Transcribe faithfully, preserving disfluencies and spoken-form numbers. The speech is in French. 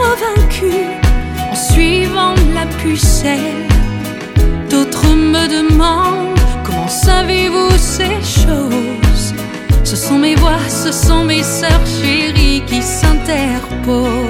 vaincu en suivant la pucelle. D'autres me demandent comment savez-vous ces choses. Ce sont mes voix, ce sont mes sœurs chéries qui s'interposent.